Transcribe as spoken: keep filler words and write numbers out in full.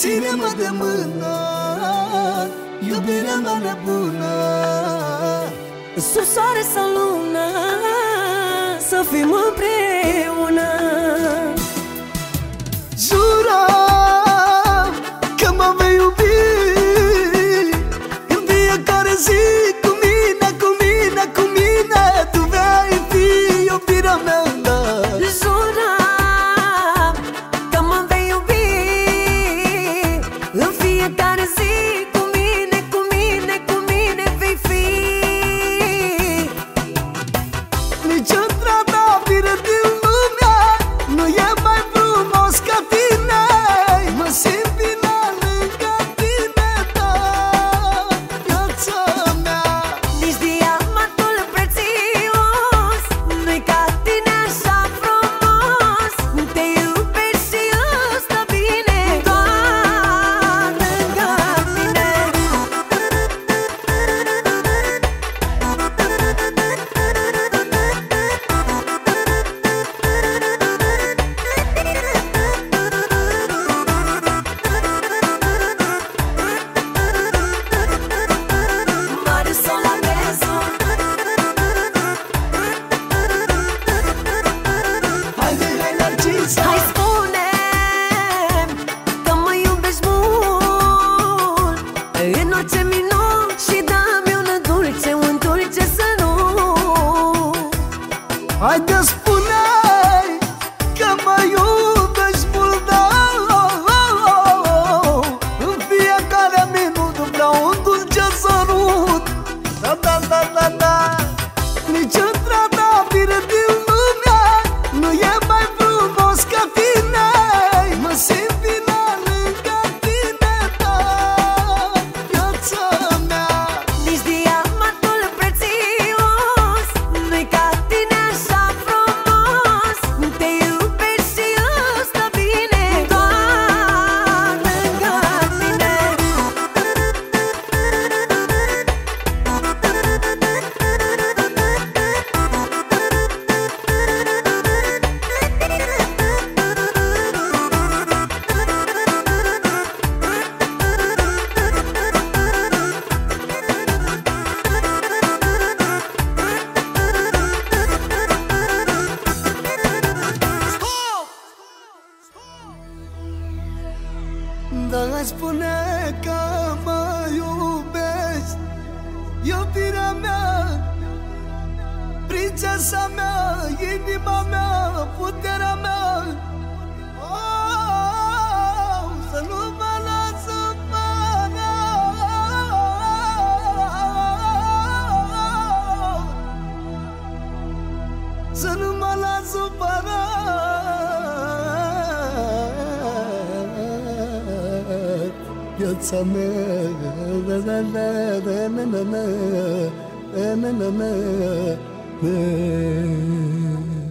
ține-mă de mână, iubirea mea nebună. Sub soare sau lună, să fim împreună. Juram că mă vei iubi în fiecare zi, cu mine, cu mine, cu mine. Tu vei fi iubirea mea. Juram că mă vei iubi în fiecare zi, cu mine, cu mine, cu mine vei fi. Nici o trandafiră din lumea nu e mai frumos ca tine. Mă simt bine lângă tine, da, viața mea. Nici diamantul prețios nu-i ca tine așa frumos. Te iubesc și îți stă bine doar lângă mine. Mare sol la beso, Haide, hai, Narcisa, hai spune că mă iubești mult în orice minut și dă-mi un dulce, un dulce să nu. haide, spune că mă iubești mult, da. În fiecare minut vreau un dulce sărut. Da, da, da, da, da. Nici o trandafiră din lumea nu e mai frumos ca tine. Mă simt bine lângă tine, da, viața mea. Nici diamantul prețios nu-i ca tine așa frumos. Te iubesc și îți stă bine doar lângă mine. Dar îmi spune că mă iubești, iubirea mea, prințesa mea, inima mea, puterea mea. Oh, să nu mă lasă fără. Să nu mă lasă fără. Viața mea, na na na na na na na na na na na.